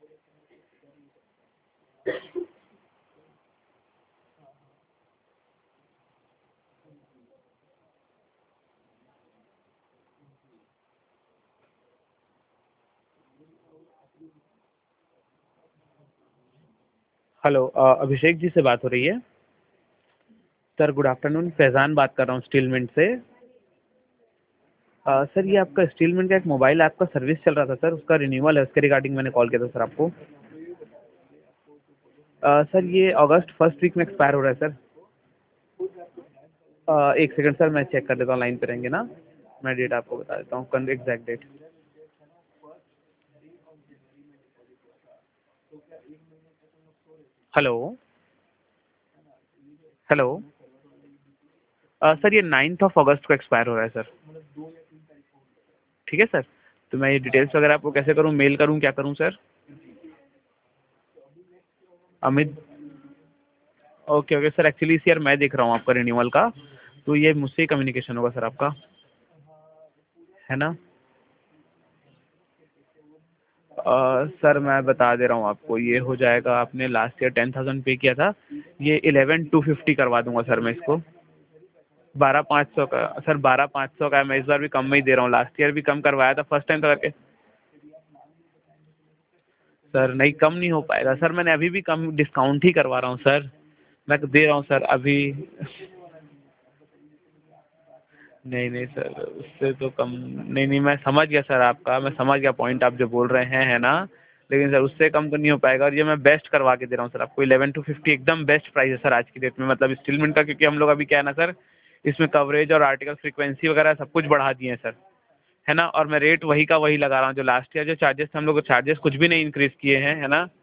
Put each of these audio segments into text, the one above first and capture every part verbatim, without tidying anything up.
Hello, अ, अभिषेक जी से बात हो रही है? सर गुड आफ्टरनून, फैज़ान बात कर रहा हूँ स्टीलमिंट से। अ, सर ये आपका स्टीलमिंट का एक मोबाइल ऐप का सर्विस चल रहा था सर, उसका रिन्यूअल है, उसके रिगार्डिंग मैंने कॉल किया था सर आपको। अ, सर ये अगस्त फर्स्ट वीक में एक्सपायर हो रहा है सर। अ, एक सेकंड सर, मैं चेक कर देता हूँ, लाइन पे रहेंगे ना। मैं डेट आपको बता देता हूँ, कल एग्जैक्ट डेट। हेलो। हेलो। अ, सर ये नाइन्थ ऑफ अगस्त को एक्सपायर हो रहा है सर। ठीक है सर, तो मैं ये डिटेल्स वगैरह आपको कैसे करूँ, मेल करूँ, क्या करूँ sir? Amit. Okay okay sir, actually इस ईयर मैं देख रहा हूँ आपका रिन्यूअल का, तो ये मुझसे ही कम्युनिकेशन होगा सर आपका, है ना? अ, सर मैं बता दे रहा हूँ आपको, ये हो जाएगा, आपने लास्ट ईयर टेन थाउजेंड पे किया था, ये इलेवन टू फिफ्टी करवा दूंगा सर मैं इसको। बारह पाँच सौ का सर, बारह पाँच सौ का है, मैं इस बार भी कम में ही दे रहा हूँ, लास्ट ईयर भी कम करवाया था फर्स्ट टाइम तो करके। सर नहीं, कम नहीं हो पाएगा सर, मैंने अभी भी कम डिस्काउंट ही करवा रहा हूँ सर, मैं तो दे रहा हूँ सर अभी। नहीं नहीं सर, उससे तो कम। नहीं नहीं, मैं समझ गया सर आपका, मैं समझ गया पॉइंट आप जो बोल रहे हैं, है ना? लेकिन सर उससे कम तो नहीं हो पाएगा, और ये मैं बेस्ट करवा के दे रहा हूँ सर आपको, इलेवन टू फिफ्टी एकदम बेस्ट प्राइस है सर आज की डेट में, मतलब स्टीलमेंट का, क्योंकि हम लोग अभी क्या है ना सर, इसमें कवरेज और आर्टिकल फ्रीक्वेंसी वगैरह सब कुछ बढ़ा दिए हैं सर, है ना? और मैं रेट वही का वही लगा रहा हूँ, जो लास्ट ईयर जो चार्जेस थे हम लोग चार्जेस कुछ भी नहीं इंक्रीज किए हैं, है ना?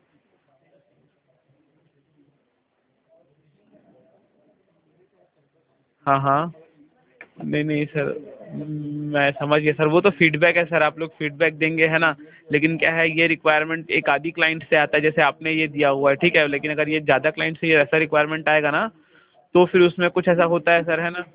हाँ हाँ। नहीं नहीं सर, मैं समझ गया सर, वो तो फीडबैक है सर, आप लोग फीडबैक देंगे, है ना? लेकिन क्या है, ये रिक्वायरमेंट एक आधी क्लाइंट से आता है, जैसे आपने ये दिया हुआ है, ठीक है, लेकिन अगर ये ज़्यादा क्लाइंट से ये ऐसा रिक्वायरमेंट आएगा ना, तो फिर उसमें कुछ ऐसा होता है सर, है ना?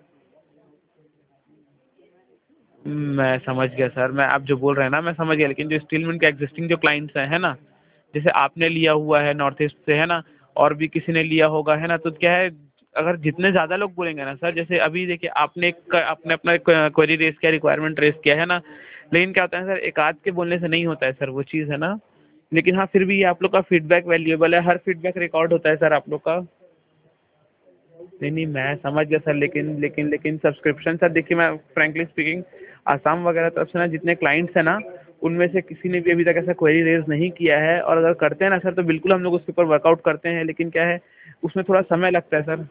मैं समझ गया सर, मैं आप जो बोल रहे हैं ना मैं समझ गया, लेकिन जो स्टीलमैन के एग्जिस्टिंग जो क्लाइंट्स हैं, है ना, जैसे आपने लिया हुआ है नॉर्थ ईस्ट से, है ना, और भी किसी ने लिया होगा, है ना, तो क्या है, अगर जितने ज़्यादा लोग बोलेंगे ना सर, जैसे अभी देखिए आपने एक आपने अपना क्वेरी रेस किया, रिक्वायरमेंट रेस किया, है ना, लेकिन क्या होता है सर, एक आध के बोलने से नहीं होता है सर वो चीज़, है ना? लेकिन हाँ, फिर भी ये आप लोग का फीडबैक वैल्यूएबल है, हर फीडबैक रिकॉर्ड होता है सर आप लोग का। नहीं नहीं, मैं समझ गया सर, लेकिन लेकिन लेकिन सब्सक्रिप्शन सर, देखिए मैं फ्रैंकली स्पीकिंग, आसाम वगैरह तरफ से ना जितने क्लाइंट्स हैं ना, उनमें से किसी ने भी अभी तक ऐसा क्वेरी रेज नहीं किया है, और अगर करते हैं ना सर, तो बिल्कुल हम लोग उसके ऊपर वर्कआउट करते हैं, लेकिन क्या है, उसमें थोड़ा समय लगता है सर।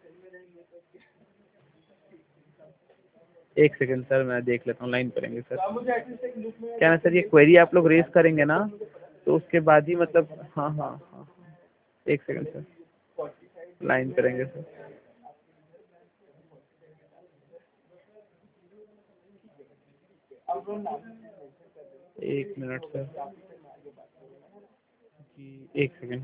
एक सेकंड सर, मैं देख लेता हूँ, लाइन पर रहेंगे सर। क्या ना सर, ये क्वेरी आप लोग रेज करेंगे ना, तो उसके बाद ही मतलब, हाँ हाँ हाँ हाँ। एक सेकंड सर, लाइन पर रहेंगे सर। एक मिनट सर जी, एक सेकंड।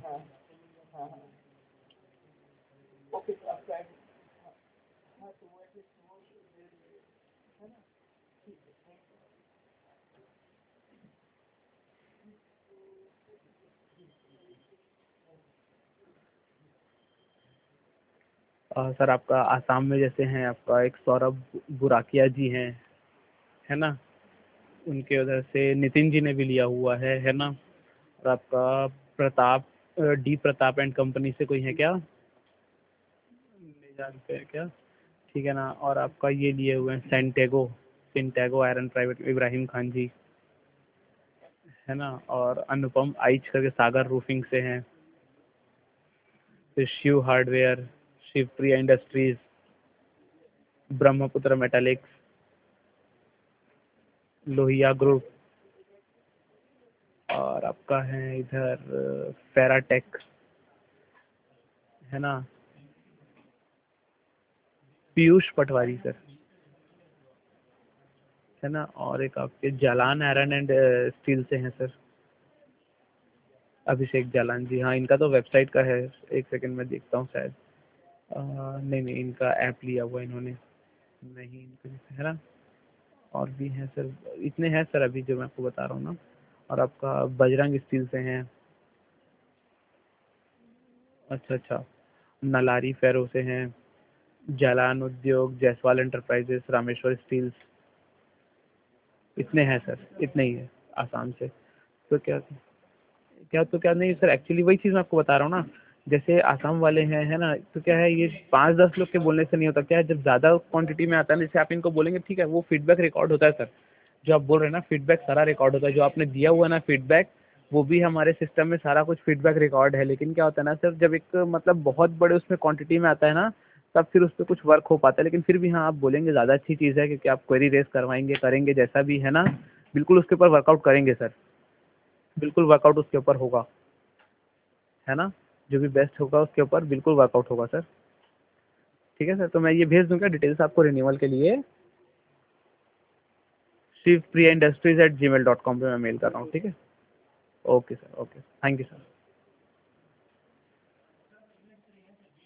अ, सर आपका आसाम में जैसे हैं, आपका एक सौरभ बुराकिया जी हैं, है ना? उनके उधर से नितिन जी ने भी लिया हुआ है है ना? और आपका Pratap, D Pratap and company से कोई है क्या? नहीं जानते हैं क्या? ठीक है ना, और आपका ये लिए हुए हैं सेंटेगो, सिंटेगो आयरन प्राइवेट, इब्राहिम खान जी, है ना? और अनुपम आइच करके सागर रूफिंग से हैं, फिर Shiv hardware, Shivpriya industries, Brahmaputra metallics, Lohia group, और आपका है इधर फेराटेक, है ना? पीयूष पटवारी सर, है ना? और एक आपके जालान आयरन एंड स्टील से हैं सर, अभिषेक जालान जी, हाँ, इनका तो वेबसाइट का है, एक सेकंड में देखता हूँ शायद। अ, नहीं नहीं, इनका ऐप लिया हुआ है इन्होंने, नहीं इनका, है ना? और भी हैं सर, इतने हैं सर अभी जो मैं आपको बता रहा हूँ ना। और आपका बजरंग स्टील से हैं, अच्छा अच्छा, नलारी फेरो से हैं, जालान उद्योग, जायसवाल एंटरप्राइजेस, रामेश्वर स्टील्स, इतने हैं सर, इतने ही है आसाम से। तो क्या क्या तो क्या नहीं सर, एक्चुअली वही चीज़ मैं आपको बता रहा हूँ ना, जैसे आसाम वाले हैं, है ना, तो क्या है, ये पाँच दस लोग के बोलने से नहीं होता, क्या है, जब ज़्यादा क्वांटिटी में आता है ना, जैसे आप इनको बोलेंगे ठीक है, वो फीडबैक रिकॉर्ड होता है सर, जो आप बोल रहे हैं ना फीडबैक सारा रिकॉर्ड होता है, जो आपने दिया हुआ है ना फीडबैक, वो भी हमारे सिस्टम में सारा कुछ फीडबैक रिकॉर्ड है। लेकिन क्या होता है ना सर, जब एक मतलब बहुत बड़े उसमें क्वांटिटी में आता है ना, तब फिर उस पर कुछ वर्क हो पाता है। लेकिन फिर भी हाँ, आप बोलेंगे ज़्यादा अच्छी चीज़ है, क्योंकि आप क्वेरी रेस करवाएंगे, करेंगे, जैसा भी है ना, बिल्कुल उसके ऊपर वर्कआउट करेंगे सर, बिल्कुल वर्कआउट उसके ऊपर होगा, है ना, जो भी बेस्ट होगा उसके ऊपर बिल्कुल वर्कआउट होगा सर। ठीक है सर, तो मैं ये भेज दूंगा डिटेल्स आपको रिन्यूअल के लिए, Shiv Priya industries at gmail dot com पर मैं मेल कर रहा हूँ, ठीक है। Okay sir, okay, thank you sir.